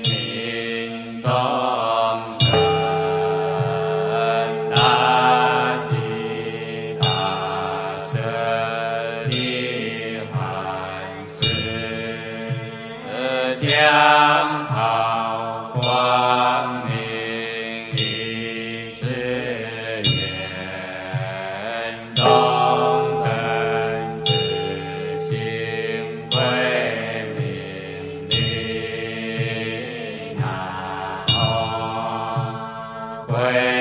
民众生，大喜大舍其寒士，将好光明以致远，众等自性归命力，南无归。